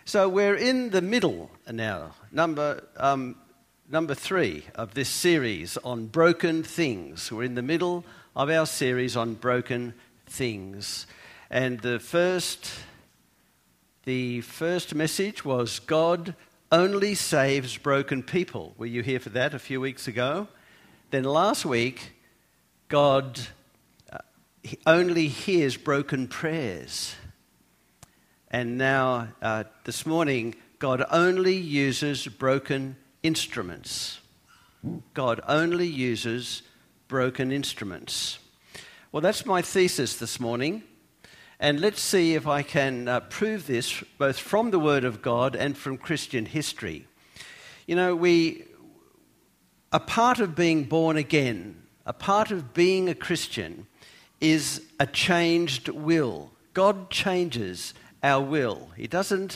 So we're in the middle now, number 3 of this series on broken things. We're in the middle of our series on broken things. And the first message was God only saves broken people. Were you here for that a few weeks ago? Then last week, God only hears broken prayers. And now, this morning, God only uses broken instruments. God only uses broken instruments. Well, that's my thesis this morning. And let's see if I can prove this both from the Word of God and from Christian history. You know, a part of being born again, a part of being a Christian is a changed will. God changes our will. He doesn't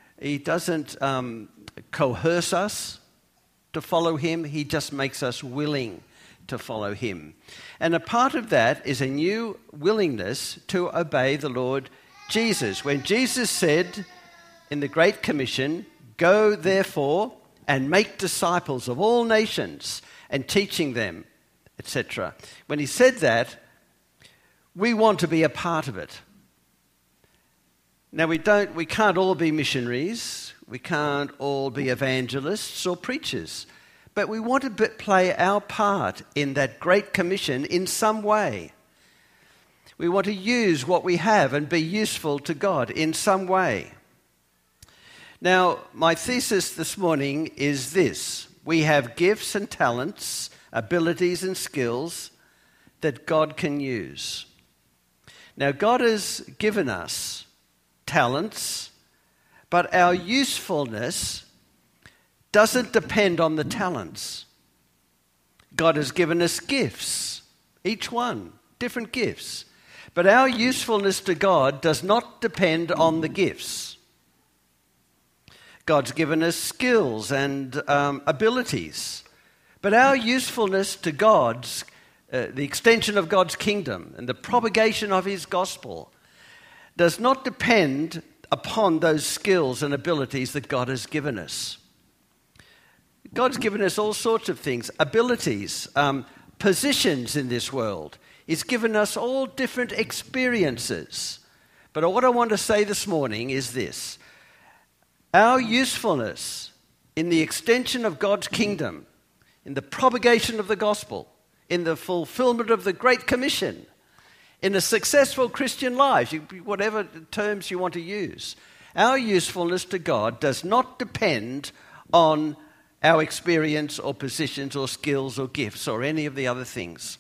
coerce us to follow him. He just makes us willing to follow him. And a part of that is a new willingness to obey the Lord Jesus. When Jesus said in the Great Commission, "Go therefore and make disciples of all nations and teaching them," etc. When he said that, we want to be a part of it. Now, we can't all be missionaries, we can't all be evangelists or preachers, but we want to play our part in that Great Commission in some way. We want to use what we have and be useful to God in some way. Now, my thesis this morning is this: we have gifts and talents, abilities and skills that God can use. Now, God has given us talents, but our usefulness doesn't depend on the talents. God has given us gifts, each one, different gifts. But our usefulness to God does not depend on the gifts. God's given us skills and abilities. But our usefulness to God's, the extension of God's kingdom and the propagation of his gospel does not depend upon those skills and abilities that God has given us. God's given us all sorts of things, abilities, positions in this world. He's given us all different experiences. But what I want to say this morning is this: our usefulness in the extension of God's kingdom, in the propagation of the gospel, in the fulfillment of the Great Commission, in a successful Christian life, whatever terms you want to use, our usefulness to God does not depend on our experience or positions or skills or gifts or any of the other things.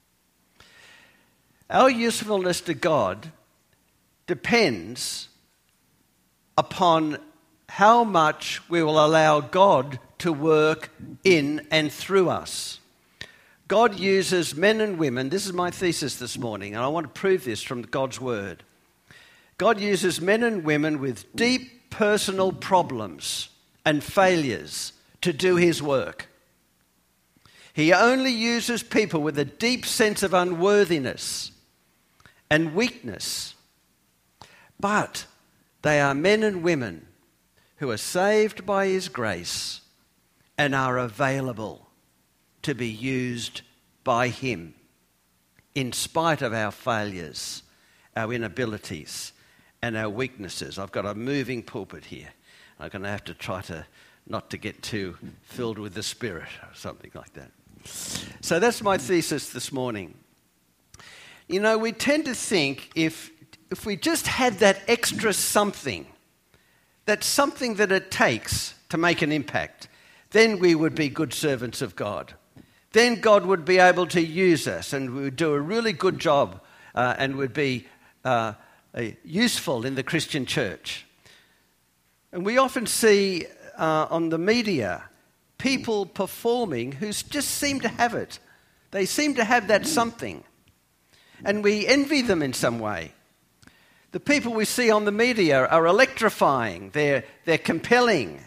Our usefulness to God depends upon how much we will allow God to work in and through us. God uses men and women. This is my thesis this morning, and I want to prove this from God's word. God uses men and women with deep personal problems and failures to do his work. He only uses people with a deep sense of unworthiness and weakness. But they are men and women who are saved by his grace and are available to be used by him in spite of our failures, our inabilities, and our weaknesses. I've got a moving pulpit here. I'm going to have to try to not to get too filled with the Spirit or something like that. So that's my thesis this morning. You know, we tend to think if we just had that extra something, that something that it takes to make an impact, then we would be good servants of God. Then God would be able to use us and we would do a really good job and would be useful in the Christian church. And we often see on the media people performing who just seem to have it. They seem to have that something. And we envy them in some way. The people we see on the media are electrifying. They're compelling.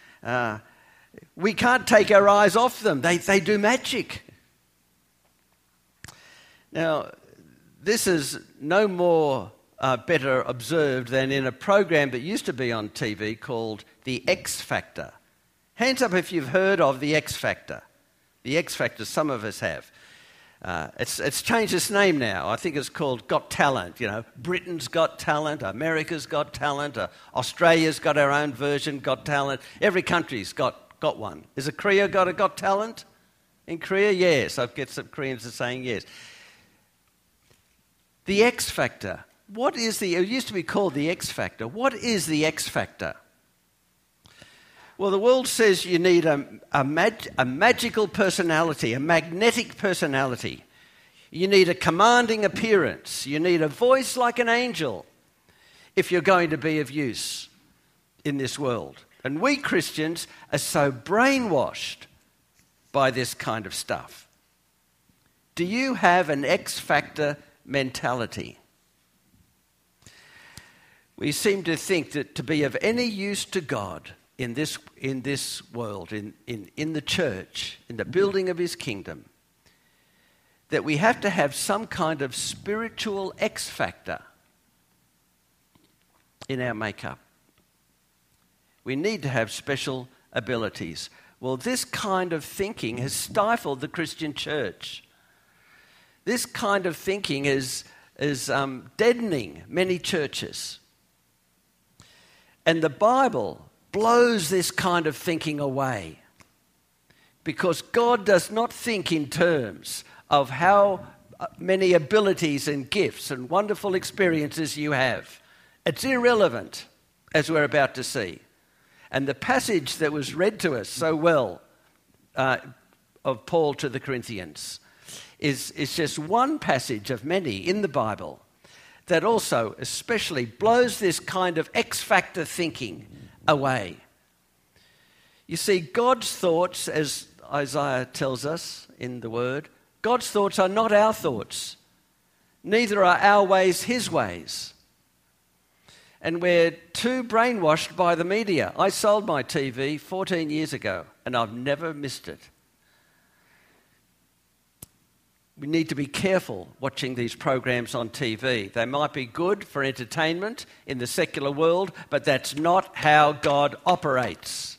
We can't take our eyes off them. They do magic. Now, this is no more better observed than in a program that used to be on TV called The X Factor. Hands up if you've heard of The X Factor. The X Factor, some of us have. It's changed its name now. I think it's called Got Talent. You know, Britain's Got Talent, America's Got Talent, Australia's got our own version, Got Talent. Every country's got one. Is it Korea got a Got Talent? In Korea, yes. I've got some Koreans are saying yes. The X Factor. It used to be called the X Factor. What is the X Factor? Well, the world says you need a magical personality, a magnetic personality. You need a commanding appearance. You need a voice like an angel if you're going to be of use in this world. And we Christians are so brainwashed by this kind of stuff. Do you have an X Factor mentality? We seem to think that to be of any use to God in this world, in the church, in the building of his kingdom, that we have to have some kind of spiritual X factor in our makeup. We need to have special abilities. Well, this kind of thinking has stifled the Christian church. This kind of thinking is deadening many churches. And the Bible blows this kind of thinking away, because God does not think in terms of how many abilities and gifts and wonderful experiences you have. It's irrelevant, as we're about to see. And the passage that was read to us so well of Paul to the Corinthians is just one passage of many in the Bible that also especially blows this kind of X-factor thinking away. You see, God's thoughts, as Isaiah tells us in the Word, God's thoughts are not our thoughts. Neither are our ways his ways. And we're too brainwashed by the media. I sold my TV 14 years ago, and I've never missed it. We need to be careful watching these programs on TV. They might be good for entertainment in the secular world, but that's not how God operates.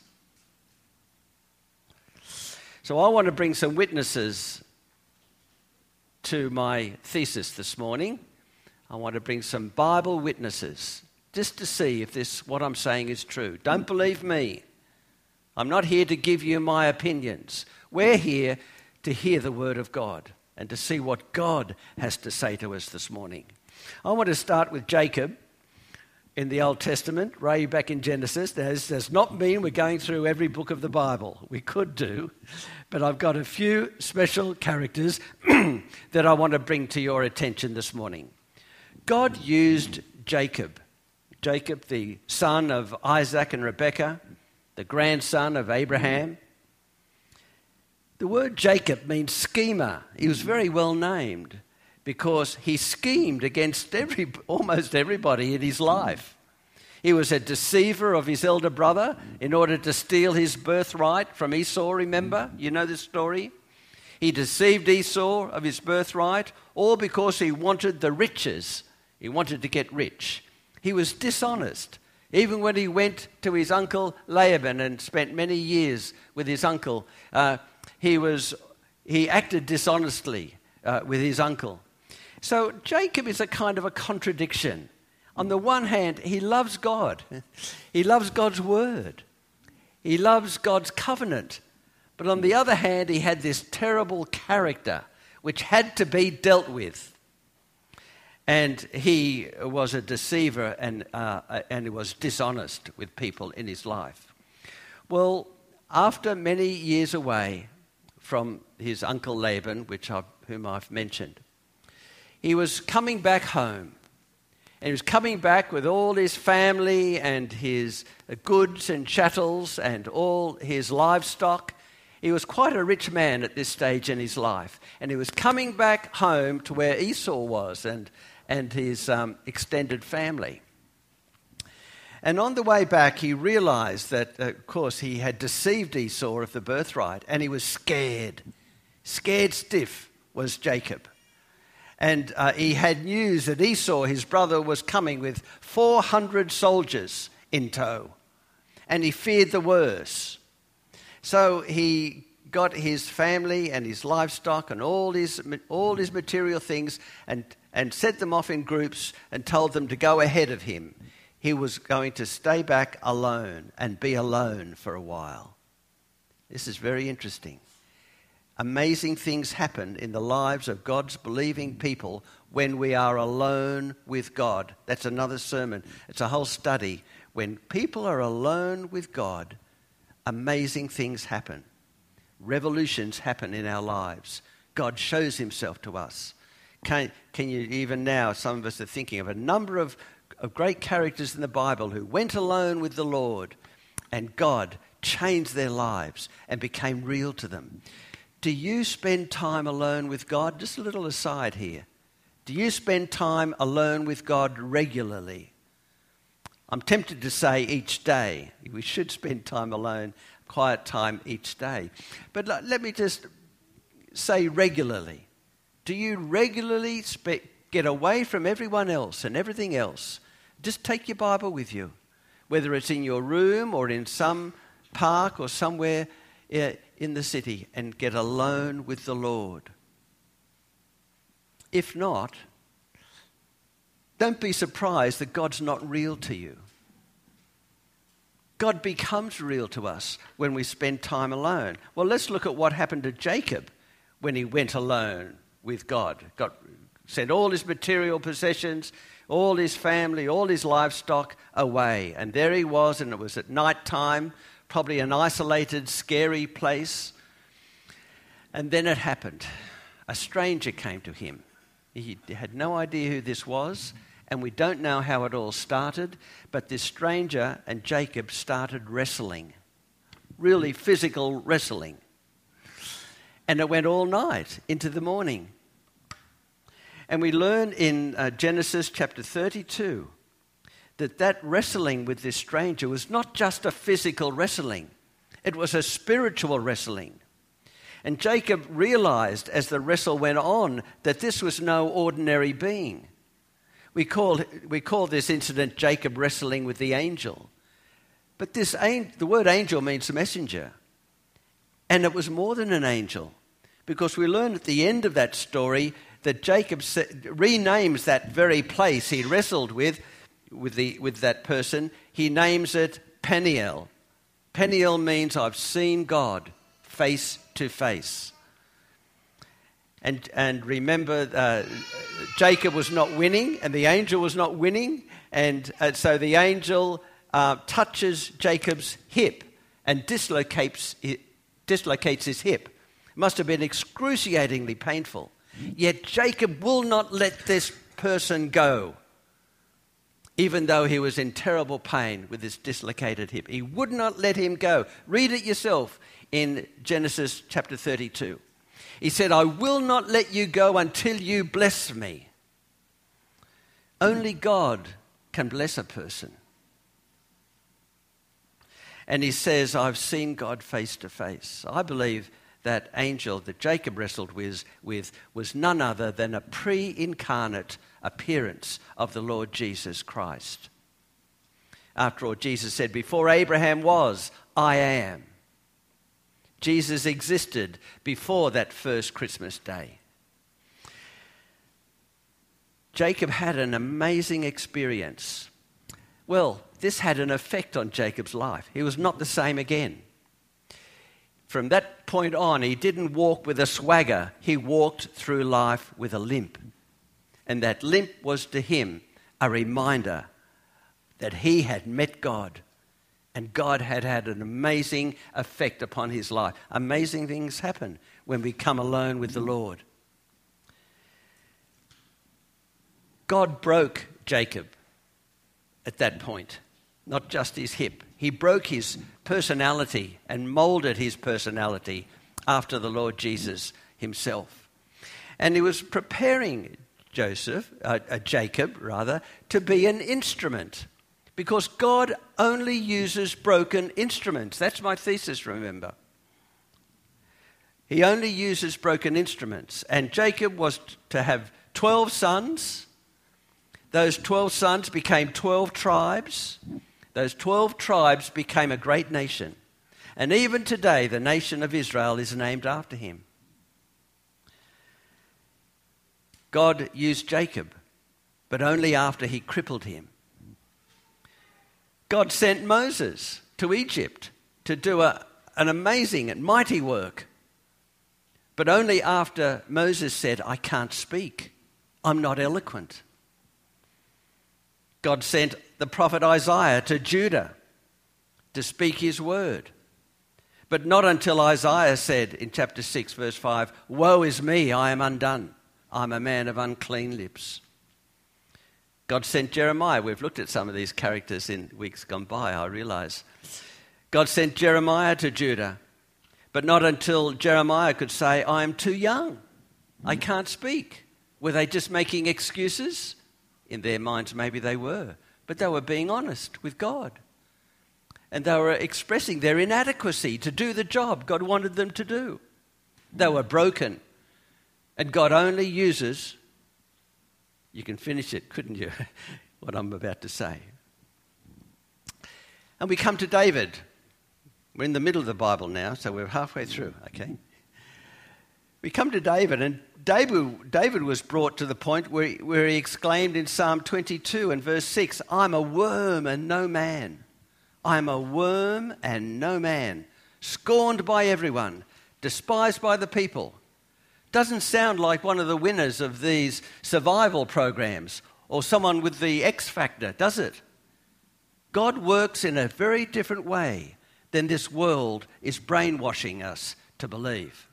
So I want to bring some witnesses to my thesis this morning. I want to bring some Bible witnesses just to see if what I'm saying is true. Don't believe me. I'm not here to give you my opinions. We're here to hear the Word of God and to see what God has to say to us this morning. I want to start with Jacob in the Old Testament, way back in Genesis. That does not mean we're going through every book of the Bible. We could do, but I've got a few special characters that I want to bring to your attention this morning. God used Jacob, the son of Isaac and Rebekah, the grandson of Abraham. The word Jacob means schemer. He was very well named because he schemed against almost everybody in his life. He was a deceiver of his elder brother in order to steal his birthright from Esau, remember? You know this story? He deceived Esau of his birthright, all because he wanted the riches. He wanted to get rich. He was dishonest. Even when he went to his uncle Laban and spent many years with his uncle, he acted dishonestly with his uncle. So Jacob is a kind of a contradiction. On the one hand, he loves God. He loves God's word. He loves God's covenant. But on the other hand, he had this terrible character which had to be dealt with. And he was a deceiver and he was dishonest with people in his life. Well, after many years away from his uncle Laban, whom I've mentioned, he was coming back home. And he was coming back with all his family and his goods and chattels and all his livestock. He was quite a rich man at this stage in his life. And he was coming back home to where Esau was and his extended family. And on the way back, he realized that, of course, he had deceived Esau of the birthright, and he was scared. Scared stiff was Jacob. And he had news that Esau, his brother, was coming with 400 soldiers in tow. And he feared the worst. So he got his family and his livestock and all his material things and set them off in groups and told them to go ahead of him. He was going to stay back alone and be alone for a while. This is very interesting. Amazing things happen in the lives of God's believing people when we are alone with God. That's another sermon. It's a whole study. When people are alone with God, amazing things happen. Revolutions happen in our lives. God shows himself to us. Can you, even now, some of us are thinking of a number of great characters in the Bible who went alone with the Lord and God changed their lives and became real to them. Do you spend time alone with God? Just a little aside here. Do you spend time alone with God regularly? I'm tempted to say each day. We should spend time alone, quiet time each day. But let me just say regularly. Do you regularly get away from everyone else and everything else? Just take your Bible with you, whether it's in your room or in some park or somewhere in the city, and get alone with the Lord. If not, don't be surprised that God's not real to you. God becomes real to us when we spend time alone. Well, let's look at what happened to Jacob when he went alone with God. Sent all his material possessions, all his family, all his livestock away. And there he was, and it was at night time, probably an isolated, scary place. And then it happened. A stranger came to him. He had no idea who this was, and we don't know how it all started, but this stranger and Jacob started wrestling, really physical wrestling. And it went all night into the morning. And we learn in Genesis chapter 32 that wrestling with this stranger was not just a physical wrestling. It was a spiritual wrestling. And Jacob realized as the wrestle went on that this was no ordinary being. We call this incident Jacob wrestling with the angel. But the word angel means messenger. And it was more than an angel, because we learn at the end of that story that Jacob renames that very place he wrestled with that person. He names it Peniel. Peniel means I've seen God face to face. And remember, Jacob was not winning, and the angel was not winning, and so the angel touches Jacob's hip and dislocates his hip. It must have been excruciatingly painful. Yet Jacob will not let this person go, even though he was in terrible pain with his dislocated hip. He would not let him go. Read it yourself in Genesis chapter 32. He said, I will not let you go until you bless me. Only God can bless a person. And he says, I've seen God face to face. I believe that angel that Jacob wrestled with was none other than a pre-incarnate appearance of the Lord Jesus Christ. After all, Jesus said, before Abraham was, I am. Jesus existed before that first Christmas day. Jacob had an amazing experience. Well, this had an effect on Jacob's life. He was not the same again. From that point on, he didn't walk with a swagger. He walked through life with a limp. And that limp was to him a reminder that he had met God. And God had had an amazing effect upon his life. Amazing things happen when we come alone with the Lord. God broke Jacob at that point, not just his hip. He broke his personality and molded his personality after the Lord Jesus himself. And he was preparing Jacob, to be an instrument, because God only uses broken instruments. That's my thesis, remember. He only uses broken instruments. And Jacob was to have 12 sons. Those 12 sons became 12 tribes. Those 12 tribes became a great nation. And even today, the nation of Israel is named after him. God used Jacob, but only after he crippled him. God sent Moses to Egypt to do an amazing and mighty work, but only after Moses said, I can't speak. I'm not eloquent. God sent the prophet Isaiah to Judah to speak his word. But not until Isaiah said in chapter 6, verse 5, woe is me, I am undone. I'm a man of unclean lips. God sent Jeremiah. We've looked at some of these characters in weeks gone by, I realise. God sent Jeremiah to Judah, but not until Jeremiah could say, I am too young. I can't speak. Were they just making excuses? In their minds, maybe they were. But they were being honest with God. And they were expressing their inadequacy to do the job God wanted them to do. They were broken. And God only uses, you can finish it, couldn't you, what I'm about to say. And we come to David. We're in the middle of the Bible now, so we're halfway through, okay? We come to David, and David was brought to the point where he exclaimed in Psalm 22 and verse 6, I'm a worm and no man. I'm a worm and no man, scorned by everyone, despised by the people. Doesn't sound like one of the winners of these survival programs or someone with the X factor, does it? God works in a very different way than this world is brainwashing us to believe.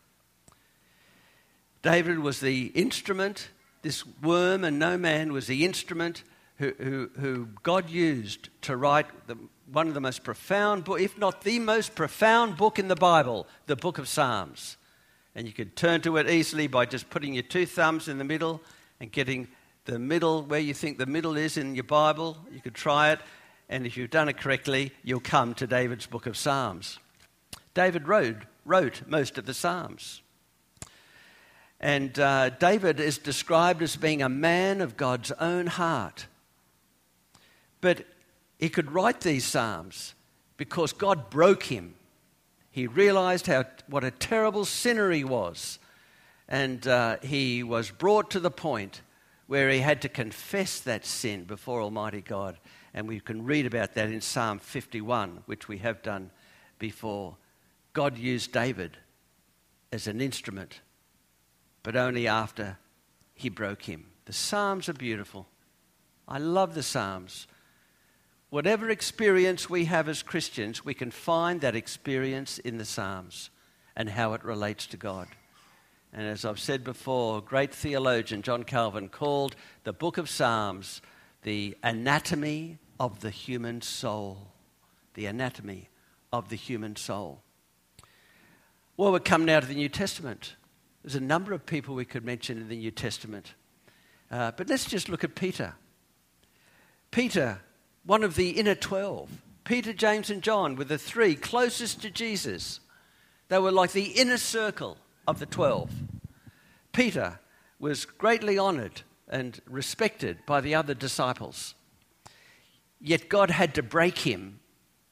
David was the instrument, this worm and no man was the instrument who God used to write one of the most profound, if not the most profound book in the Bible, the book of Psalms. And you could turn to it easily by just putting your two thumbs in the middle and getting the middle where you think the middle is in your Bible. You could try it, and if you've done it correctly, you'll come to David's book of Psalms. David wrote most of the Psalms. And David is described as being a man of God's own heart. But he could write these Psalms because God broke him. He realized what a terrible sinner he was. And he was brought to the point where he had to confess that sin before Almighty God. And we can read about that in Psalm 51, which we have done before. God used David as an instrument, but only after he broke him. The Psalms are beautiful. I love the Psalms. Whatever experience we have as Christians, we can find that experience in the Psalms and how it relates to God. And as I've said before, great theologian John Calvin called the book of Psalms the anatomy of the human soul. The anatomy of the human soul. Well, we come now to the New Testament. There's a number of people we could mention in the New Testament. But let's just look at Peter. Peter, one of the inner 12. Peter, James and John were the three closest to Jesus. They were like the inner circle of the 12. Peter was greatly honoured and respected by the other disciples. Yet God had to break him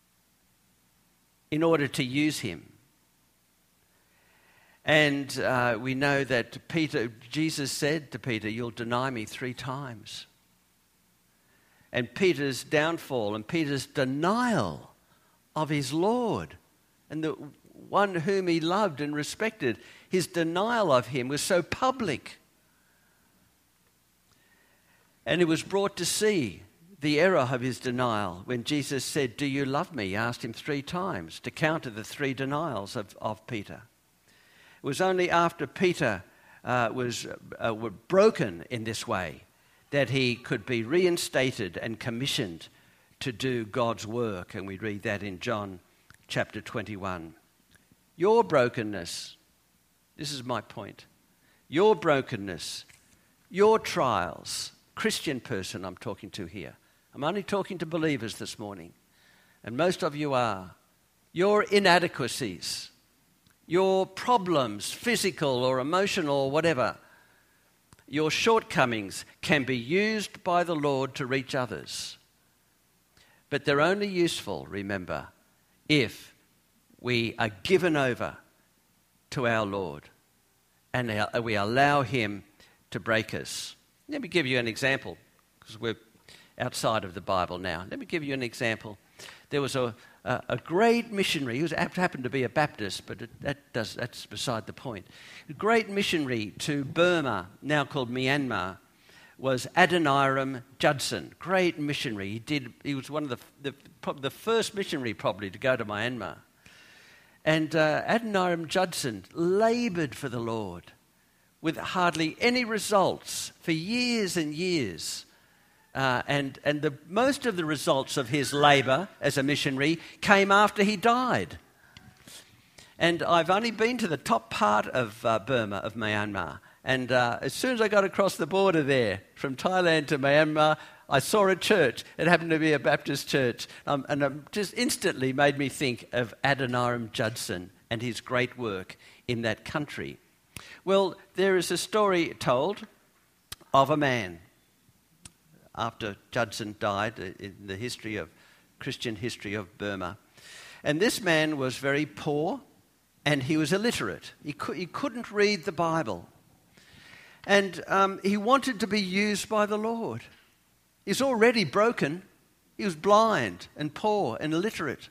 in order to use him. And we know that Jesus said to Peter, you'll deny me 3 times. And Peter's downfall and Peter's denial of his Lord and the one whom he loved and respected, his denial of him was so public. And he was brought to see the error of his denial when Jesus said, do you love me? He asked him 3 times to counter the 3 denials of Peter. It was only after Peter was broken in this way that he could be reinstated and commissioned to do God's work. And we read that in John chapter 21. Your brokenness, this is my point, your brokenness, your trials, Christian person I'm talking to here. I'm only talking to believers this morning, and most of you are. Your inadequacies, your problems, physical or emotional or whatever, your shortcomings can be used by the Lord to reach others. But they're only useful, remember, if we are given over to our Lord and we allow him to break us. Let me give you an example, because we're outside of the Bible now. Let me give you an example. There was a great missionary, who happened to be a Baptist, but that's beside the point. A great missionary to Burma, now called Myanmar, was Adoniram Judson. Great missionary. He was one of the first missionary probably to go to Myanmar. And Adoniram Judson laboured for the Lord with hardly any results for years and years. And most of the results of his labour as a missionary came after he died. And I've only been to the top part of Burma, of Myanmar. And as soon as I got across the border there, from Thailand to Myanmar, I saw a church. It happened to be a Baptist church. And it just instantly made me think of Adoniram Judson and his great work in that country. Well, there is a story told of a man after Judson died in the Christian history of Burma. And this man was very poor and he was illiterate. He couldn't read the Bible. And he wanted to be used by the Lord. He's already broken. He was blind and poor and illiterate.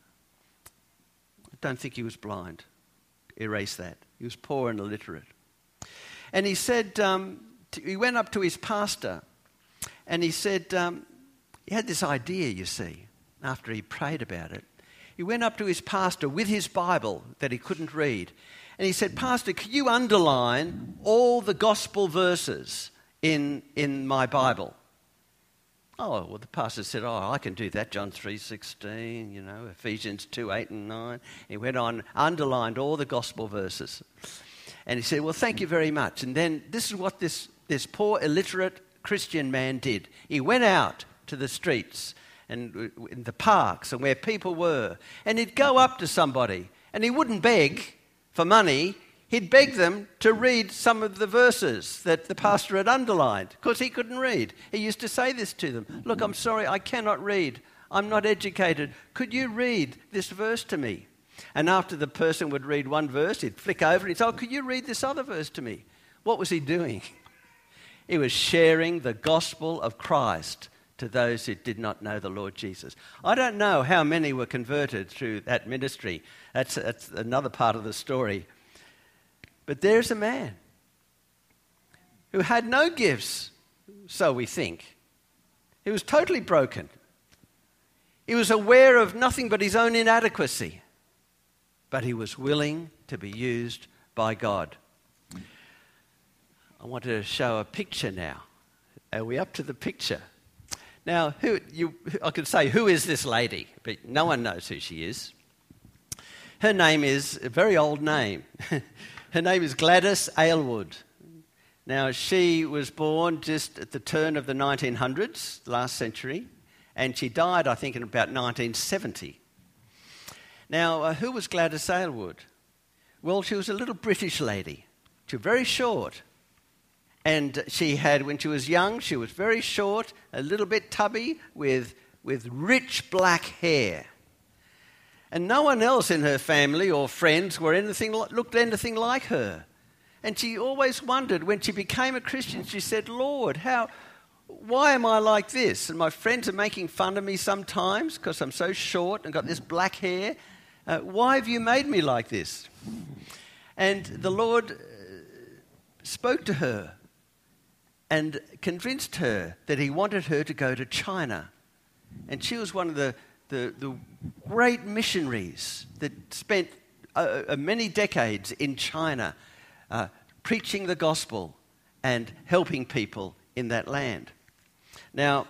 I don't think he was blind. Erase that. He was poor and illiterate. And he said, he went up to his pastor and he said, he had this idea, you see, after he prayed about it. He went up to his pastor with his Bible that he couldn't read. And he said, Pastor, can you underline all the gospel verses in my Bible? Oh, well, the pastor said, I can do that. John 3:16, Ephesians 2:8 and 9. He went on, underlined all the gospel verses. And he said, well, thank you very much. And then this is what this poor illiterate Christian man did. He went out to the streets and in the parks and where people were. And he'd go up to somebody and he wouldn't beg for money. He'd beg them to read some of the verses that the pastor had underlined because he couldn't read. He used to say this to them. Look, I'm sorry, I cannot read. I'm not educated. Could you read this verse to me? And after the person would read one verse, he'd flick over and he'd say, oh, could you read this other verse to me? What was he doing? He was sharing the gospel of Christ to those who did not know the Lord Jesus. I don't know how many were converted through that ministry. That's another part of the story. But there's a man who had no gifts, so we think. He was totally broken. He was aware of nothing but his own inadequacy. But he was willing to be used by God. I want to show a picture now. Are we up to the picture? Now, I could say, who is this lady? But no one knows who she is. Her name is a very old name. Her name is Gladys Aylward. Now, she was born just at the turn of the 1900s, last century, and she died, I think, in about 1970. Now, who was Gladys Aylward? Well, she was a little British lady. She was very short. And she had, when she was young, she was very short, a little bit tubby, with rich black hair. And no one else in her family or friends looked anything like her. And she always wondered, when she became a Christian, she said, Lord, why am I like this? And my friends are making fun of me sometimes because I'm so short and got this black hair. Why have you made me like this? And the Lord spoke to her and convinced her that he wanted her to go to China. And she was one of the great missionaries that spent many decades in China preaching the gospel and helping people in that land. Now,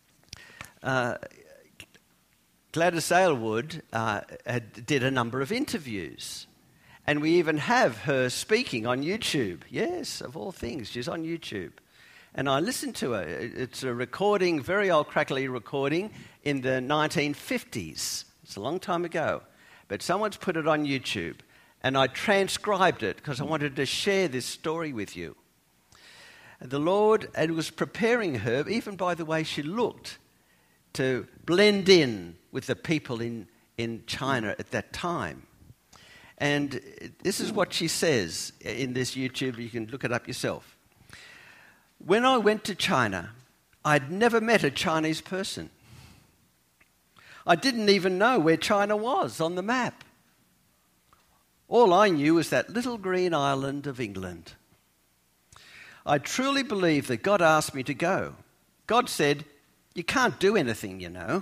Gladys Aylward did a number of interviews. And we even have her speaking on YouTube. Yes, of all things, she's on YouTube. And I listened to her. It's a recording, very old crackly recording in the 1950s. It's a long time ago. But someone's put it on YouTube. And I transcribed it because I wanted to share this story with you. And the Lord was preparing her, even by the way she looked, to blend in with the people in China at that time. And this is what she says in this YouTube. You can look it up yourself. When I went to China, I'd never met a Chinese person. I didn't even know where China was on the map. All I knew was that little green island of England. I truly believe that God asked me to go. God said, "You can't do anything, you know.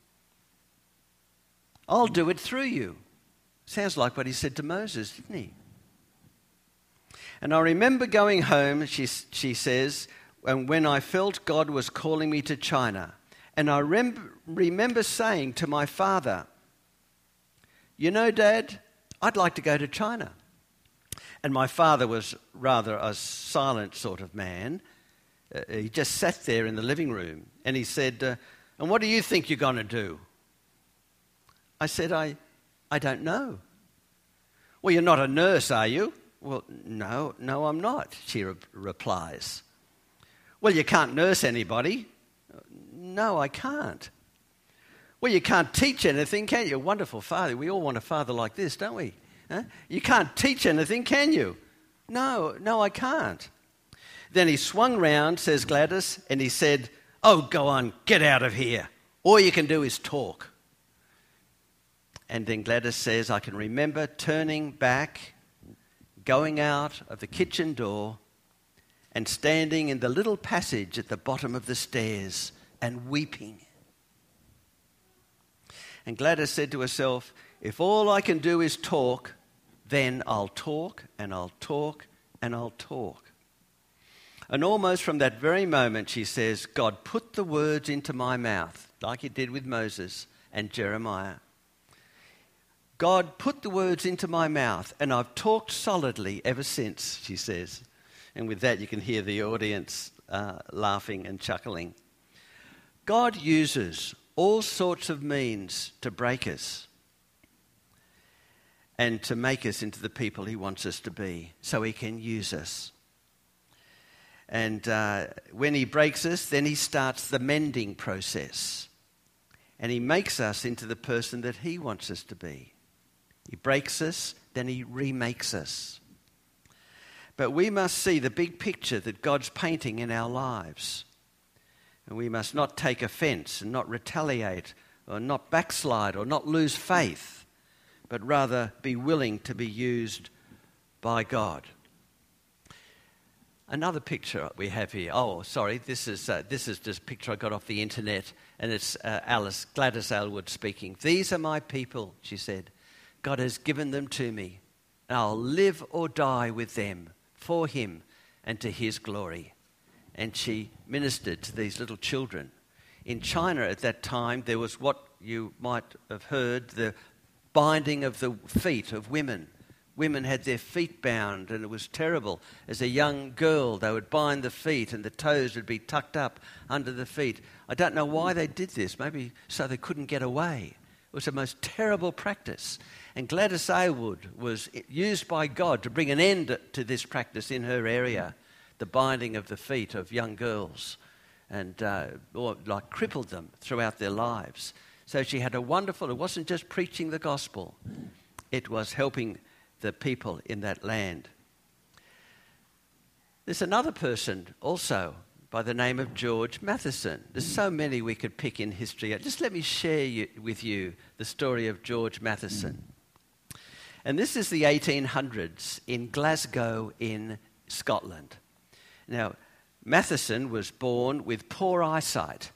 I'll do it through you." Sounds like what he said to Moses, didn't he? And I remember going home, she says, and when I felt God was calling me to China. And I remember saying to my father, "You know, Dad, I'd like to go to China." And my father was rather a silent sort of man. He just sat there in the living room and he said, "And what do you think you're going to do?" I said, I don't know." "Well, you're not a nurse, are you?" "Well, no, I'm not," she replies. "Well, you can't nurse anybody." "No, I can't." "Well, you can't teach anything, can you?" Wonderful father. We all want a father like this, don't we? Huh? "You can't teach anything, can you?" No, I can't." Then he swung round, says Gladys, and he said, "Oh, go on, get out of here. All you can do is talk." And then Gladys says, "I can remember turning back, going out of the kitchen door, and standing in the little passage at the bottom of the stairs and weeping." And Gladys said to herself, "If all I can do is talk, then I'll talk and I'll talk and I'll talk." And almost from that very moment, she says, God put the words into my mouth, like he did with Moses and Jeremiah. God put the words into my mouth, and I've talked solidly ever since, she says. And with that, you can hear the audience laughing and chuckling. God uses all sorts of means to break us and to make us into the people he wants us to be, so he can use us. And when he breaks us, then he starts the mending process. And he makes us into the person that he wants us to be. He breaks us, then he remakes us. But we must see the big picture that God's painting in our lives. And we must not take offense and not retaliate or not backslide or not lose faith, but rather be willing to be used by God. Another picture we have here. Oh, sorry, this is just a picture I got off the internet, and it's Gladys Aylward speaking. "These are my people," she said. "God has given them to me, and I'll live or die with them for him and to his glory." And she ministered to these little children. In China at that time, there was what you might have heard, the binding of the feet of women. Women had their feet bound, and it was terrible. As a young girl, they would bind the feet, and the toes would be tucked up under the feet. I don't know why they did this, maybe so they couldn't get away. It was the most terrible practice. And Gladys Aylward was used by God to bring an end to this practice in her area, the binding of the feet of young girls, and crippled them throughout their lives. So she had a wonderful, it wasn't just preaching the gospel, it was helping the people in that land. There's another person also by the name of George Matheson. There's so many we could pick in history. Just let me share with you the story of George Matheson. And this is the 1800s in Glasgow in Scotland. Now, Matheson was born with poor eyesight.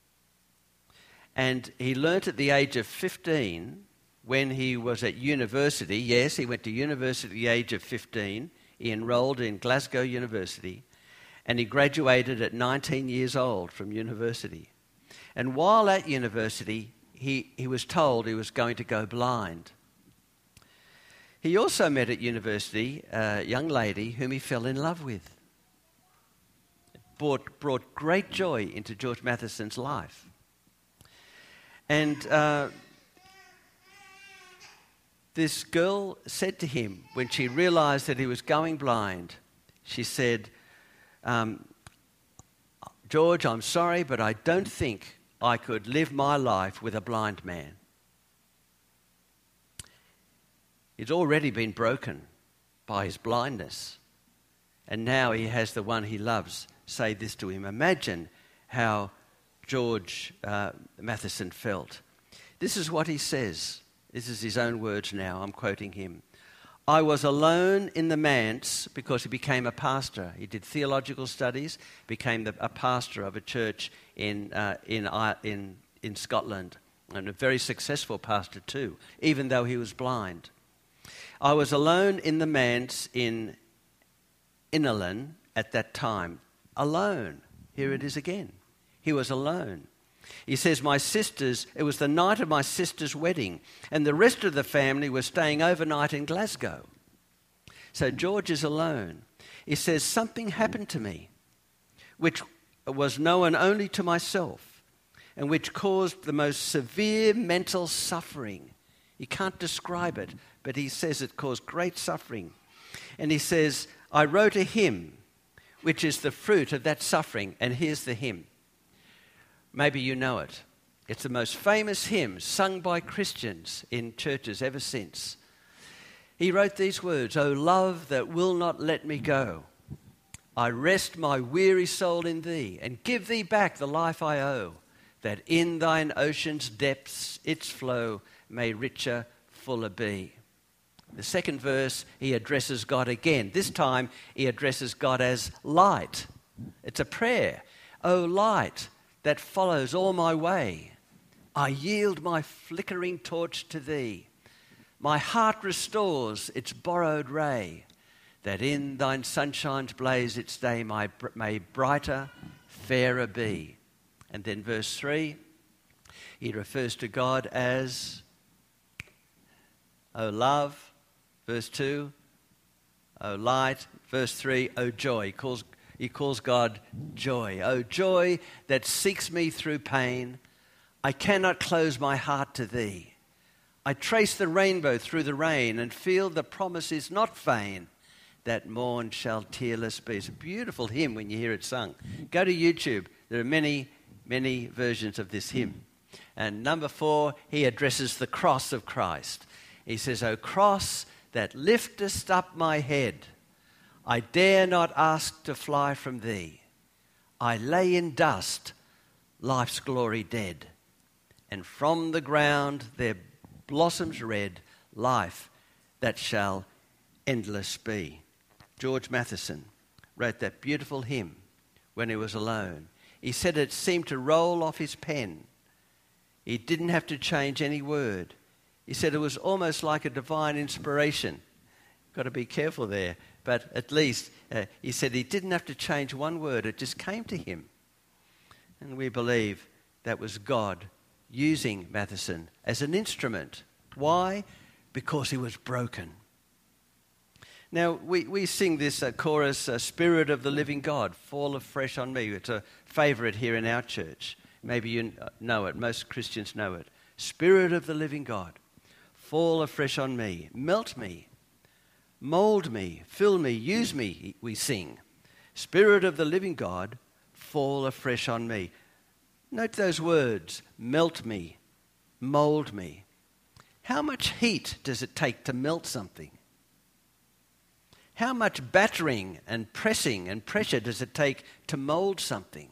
And he learnt at the age of 15 when he was at university. Yes, he went to university at the age of 15. He enrolled in Glasgow University. And he graduated at 19 years old from university. And while at university, he was told he was going to go blind. He also met at university a young lady whom he fell in love with. It brought great joy into George Matheson's life. And this girl said to him, when she realized that he was going blind, she said, George, I'm sorry, but I don't think I could live my life with a blind man. He's already been broken by his blindness. And now he has the one he loves say this to him. Imagine how George Matheson felt. This is what he says. This is his own words now. I'm quoting him. I was alone in the manse because he became a pastor. He did theological studies, became a pastor of a church in Scotland, and a very successful pastor too, even though he was blind. I was alone in the manse in Innerlyn at that time. Alone. Here it is again. He was alone. He says, it was the night of my sister's wedding, and the rest of the family was staying overnight in Glasgow. So George is alone. He says, something happened to me, which was known only to myself, and which caused the most severe mental suffering. He can't describe it, but he says it caused great suffering. And he says, I wrote a hymn, which is the fruit of that suffering. And here's the hymn. Maybe you know it. It's the most famous hymn sung by Christians in churches ever since. He wrote these words, O love that will not let me go, I rest my weary soul in thee, and give thee back the life I owe, that in thine ocean's depths its flow may richer, fuller be. The second verse, he addresses God again. This time, he addresses God as light. It's a prayer. O light that follows all my way, I yield my flickering torch to thee. My heart restores its borrowed ray, that in thine sunshine's blaze its day may brighter, fairer be. And then verse 3, he refers to God as, O love. Verse 2, O light. Verse 3, O joy. He calls God joy. O joy that seeks me through pain, I cannot close my heart to thee. I trace the rainbow through the rain and feel the promise is not vain, that morn shall tearless be. It's a beautiful hymn when you hear it sung. Go to YouTube. There are many, many versions of this hymn. And number 4, he addresses the cross of Christ. He says, O cross that liftest up my head, I dare not ask to fly from thee. I lay in dust, life's glory dead, and from the ground there blossoms red, life that shall endless be. George Matheson wrote that beautiful hymn when he was alone. He said it seemed to roll off his pen. He didn't have to change any word. He said it was almost like a divine inspiration. Got to be careful there. But at least he said he didn't have to change one word. It just came to him. And we believe that was God using Matheson as an instrument. Why? Because he was broken. Now, we sing this chorus, Spirit of the Living God, fall afresh on me. It's a favourite here in our church. Maybe you know it. Most Christians know it. Spirit of the living God, fall afresh on me. Melt me, mould me, fill me, use me, we sing. Spirit of the living God, fall afresh on me. Note those words, melt me, mould me. How much heat does it take to melt something? How much battering and pressing and pressure does it take to mould something?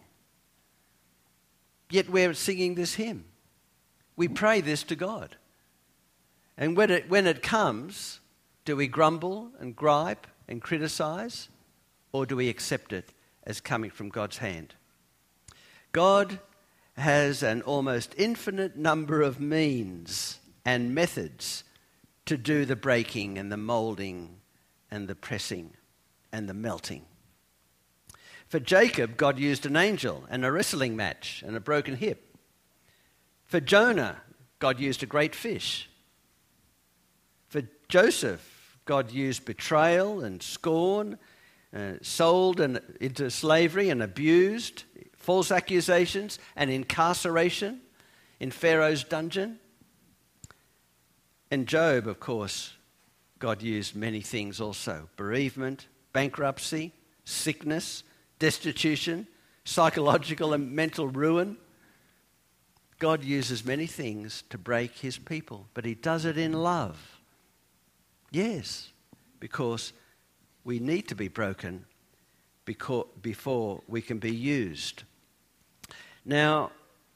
Yet we're singing this hymn. We pray this to God. And when it comes, do we grumble and gripe and criticize? Or do we accept it as coming from God's hand? God has an almost infinite number of means and methods to do the breaking and the moulding and the pressing and the melting. For Jacob, God used an angel and a wrestling match and a broken hip. For Jonah, God used a great fish. For Joseph, God used betrayal and scorn, sold into slavery and abused, false accusations and incarceration in Pharaoh's dungeon. And Job, of course, God used many things also. Bereavement, bankruptcy, sickness, destitution, psychological and mental ruin. God uses many things to break his people, but he does it in love. Yes, because we need to be broken before we can be used. Now,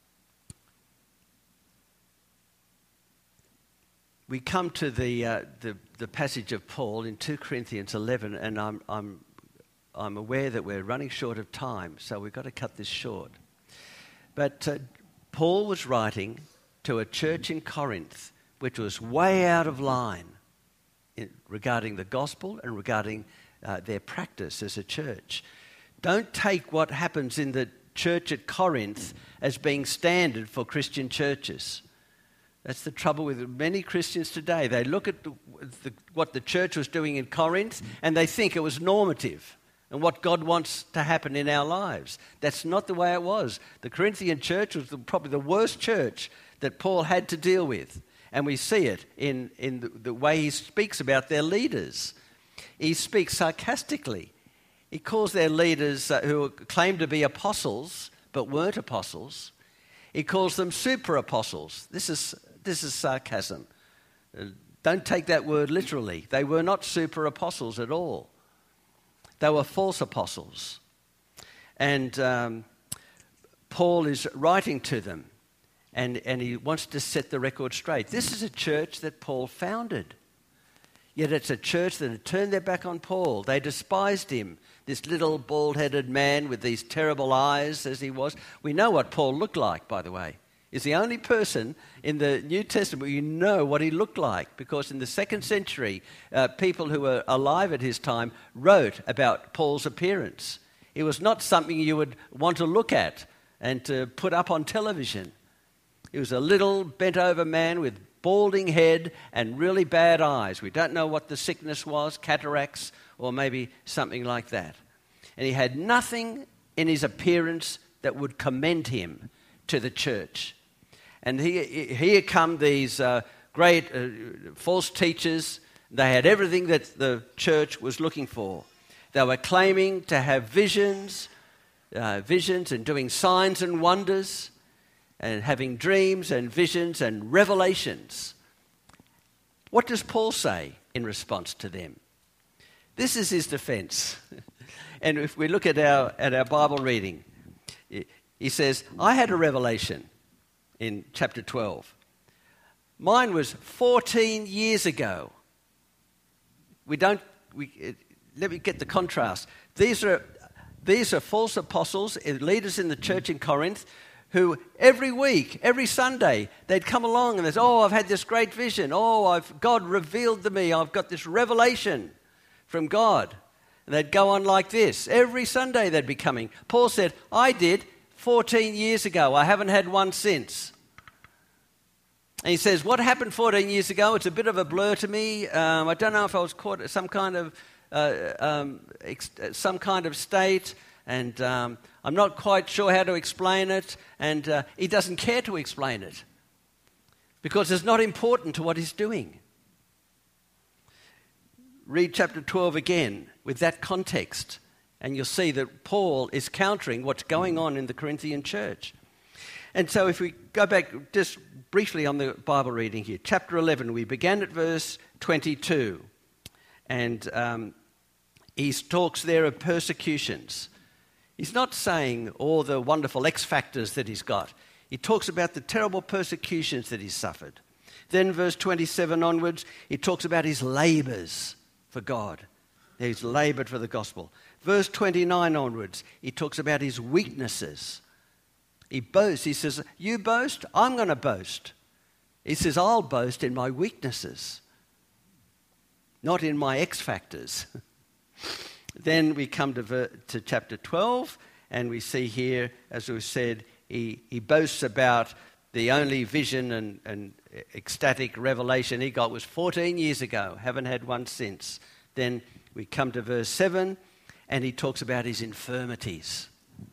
we come to the passage of Paul in 2 Corinthians 11, and I'm aware that we're running short of time, so we've got to cut this short. But Paul was writing to a church in Corinth which was way out of line regarding the gospel and regarding their practice as a church. Don't take what happens in the church at Corinth as being standard for Christian churches. That's the trouble with many Christians today. They look at what the church was doing in Corinth and they think it was normative and what God wants to happen in our lives. That's not the way it was. The Corinthian church was probably the worst church that Paul had to deal with. And we see it in the way he speaks about their leaders. He speaks sarcastically. He calls their leaders who claim to be apostles but weren't apostles. He calls them super apostles. This is sarcasm. Don't take that word literally. They were not super apostles at all. They were false apostles. And Paul is writing to them, and he wants to set the record straight. This is a church that Paul founded. Yet it's a church that had turned their back on Paul. They despised him, this little bald-headed man with these terrible eyes as he was. We know what Paul looked like, by the way. He's the only person in the New Testament where you know what he looked like, because in the 2nd century, people who were alive at his time wrote about Paul's appearance. It was not something you would want to look at and to put up on television. He was a little bent-over man with balding head and really bad eyes. We don't know what the sickness was, cataracts or maybe something like that. And he had nothing in his appearance that would commend him to the church. And here come these great false teachers. They had everything that the church was looking for. They were claiming to have visions and doing signs and wonders and having dreams and visions and revelations. What does Paul say in response to them? This is his defense. And if we look at our Bible reading, he says, I had a revelation in chapter 12. Mine was 14 years ago. Let me get the contrast. These are false apostles, leaders in the church in Corinth, who every week, every Sunday, they'd come along and they'd say, I've had this great vision. God revealed to me. I've got this revelation from God. And they'd go on like this. Every Sunday they'd be coming. Paul said, I did 14 years ago. I haven't had one since. And he says, what happened 14 years ago? It's a bit of a blur to me. I don't know if I was caught at some kind of state, and I'm not quite sure how to explain it, and he doesn't care to explain it because it's not important to what he's doing. Read chapter 12 again with that context, and you'll see that Paul is countering what's going on in the Corinthian church. And so if we go back just briefly on the Bible reading here, chapter 11, we began at verse 22, and he talks there of persecutions. He's not saying all the wonderful X factors that he's got. He talks about the terrible persecutions that he's suffered. Then verse 27 onwards, he talks about his labours for God. He's laboured for the gospel. Verse 29 onwards, he talks about his weaknesses. He boasts. He says, you boast, I'm going to boast. He says, I'll boast in my weaknesses, not in my X factors. Then we come to chapter 12, and we see here, as we said, he boasts about the only vision and ecstatic revelation he got was 14 years ago. Haven't had one since. Then we come to verse 7, and he talks about his infirmities.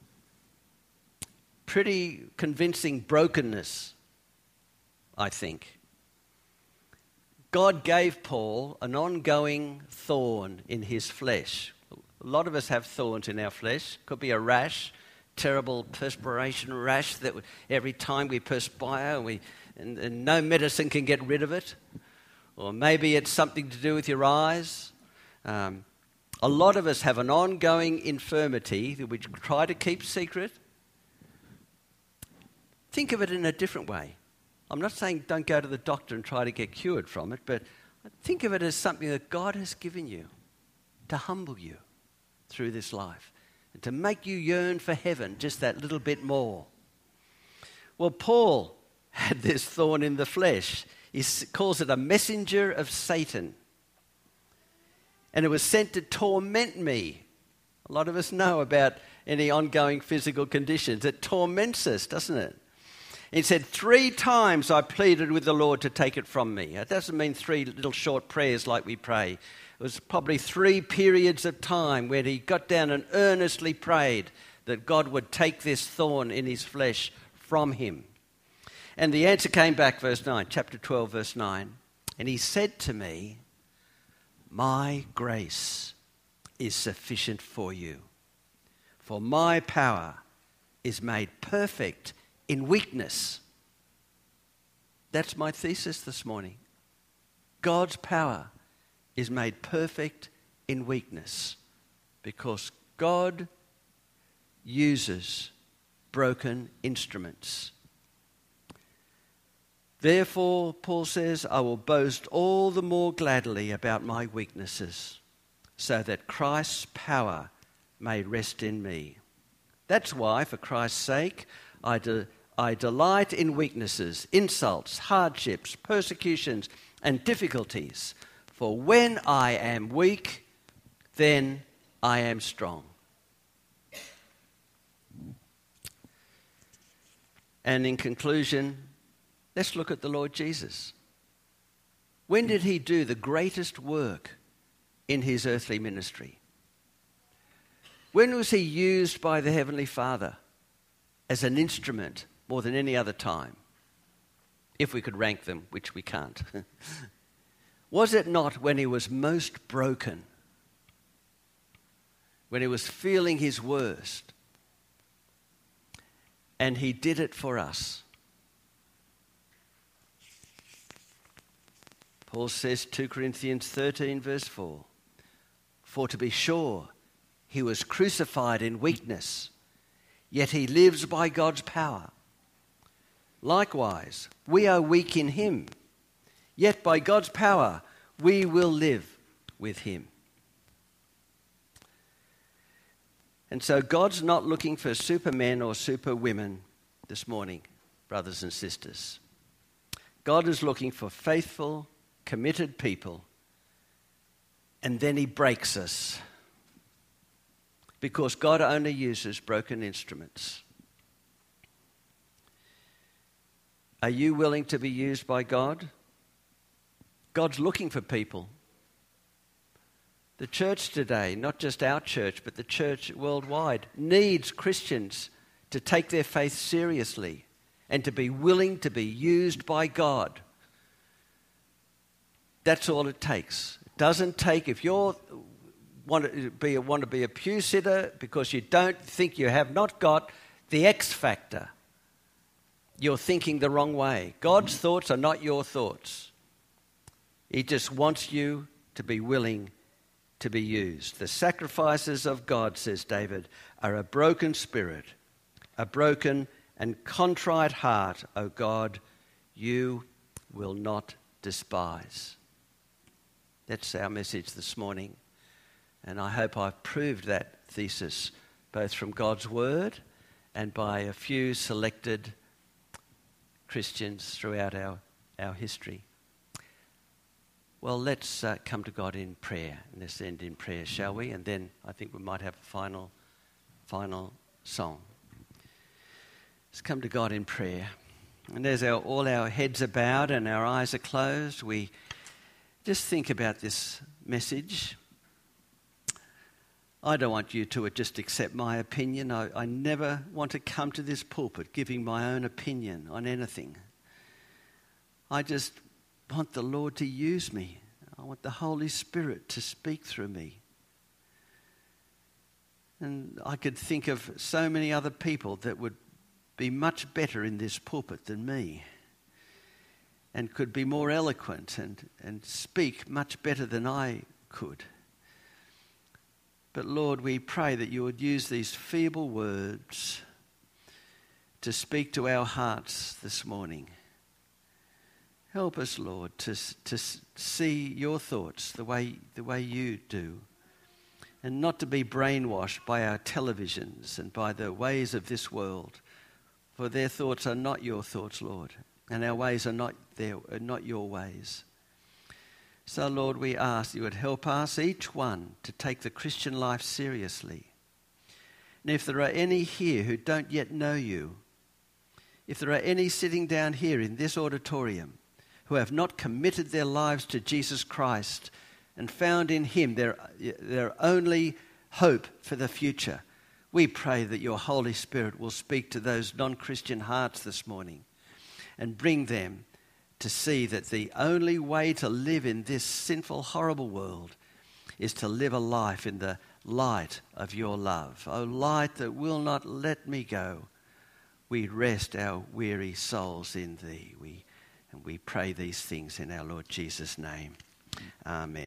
Pretty convincing brokenness, I think. God gave Paul an ongoing thorn in his flesh. A lot of us have thorns in our flesh. Could be a rash, terrible perspiration rash that every time we perspire and no medicine can get rid of it. Or maybe it's something to do with your eyes. A lot of us have an ongoing infirmity that we try to keep secret. Think of it in a different way. I'm not saying don't go to the doctor and try to get cured from it, but think of it as something that God has given you to humble you through this life and to make you yearn for heaven just that little bit more. Well, Paul had this thorn in the flesh. He calls it a messenger of Satan. And it was sent to torment me. A lot of us know about any ongoing physical conditions. It torments us, doesn't it? He said, 3 times I pleaded with the Lord to take it from me. It doesn't mean 3 little short prayers like we pray. It was probably 3 periods of time where he got down and earnestly prayed that God would take this thorn in his flesh from him. And the answer came back, verse 9, chapter 12, verse 9. And he said to me, my grace is sufficient for you, for my power is made perfect in weakness. That's my thesis this morning. God's power is made perfect in weakness because God uses broken instruments. Therefore, Paul says, I will boast all the more gladly about my weaknesses, so that Christ's power may rest in me. That's why, for Christ's sake, I delight in weaknesses, insults, hardships, persecutions, and difficulties. For when I am weak, then I am strong. And in conclusion, let's look at the Lord Jesus. When did he do the greatest work in his earthly ministry? When was he used by the Heavenly Father as an instrument more than any other time? If we could rank them, which we can't. Was it not when he was most broken? When he was feeling his worst? And he did it for us. Paul says, 2 Corinthians 13, verse 4, for to be sure, he was crucified in weakness, yet he lives by God's power. Likewise, we are weak in him, yet by God's power we will live with him. And so God's not looking for supermen or superwomen this morning, brothers and sisters. God is looking for faithful, committed people, and then he breaks us because God only uses broken instruments. Are you willing to be used by God? God's looking for people. The church today, not just our church, but the church worldwide, needs Christians to take their faith seriously and to be willing to be used by God. That's all it takes. It doesn't take, if you want to be a pew sitter because you don't think you have not got the X factor, you're thinking the wrong way. God's thoughts are not your thoughts. He just wants you to be willing to be used. The sacrifices of God, says David, are a broken spirit, a broken and contrite heart, O God, you will not despise. That's our message this morning. And I hope I've proved that thesis both from God's word and by a few selected Christians throughout our history. Well, let's come to God in prayer. And let's end in prayer, shall we? And then I think we might have a final song. Let's come to God in prayer. And as all our heads are bowed and our eyes are closed, we just think about this message. I don't want you to just accept my opinion. I never want to come to this pulpit giving my own opinion on anything. I just want the Lord to use me. I want the Holy Spirit to speak through me. And I could think of so many other people that would be much better in this pulpit than me, and could be more eloquent and speak much better than I could. But Lord, we pray that you would use these feeble words to speak to our hearts this morning. Help us, Lord, to see your thoughts the way you do, and not to be brainwashed by our televisions and by the ways of this world, for their thoughts are not your thoughts, Lord, and our ways are not your ways. So, Lord, we ask you would help us, each one, to take the Christian life seriously. And if there are any here who don't yet know you, if there are any sitting down here in this auditorium who have not committed their lives to Jesus Christ and found in him their only hope for the future, we pray that your Holy Spirit will speak to those non-Christian hearts this morning and bring them to see that the only way to live in this sinful, horrible world is to live a life in the light of your love. O light that will not let me go, we rest our weary souls in thee. And we pray these things in our Lord Jesus' name. Amen.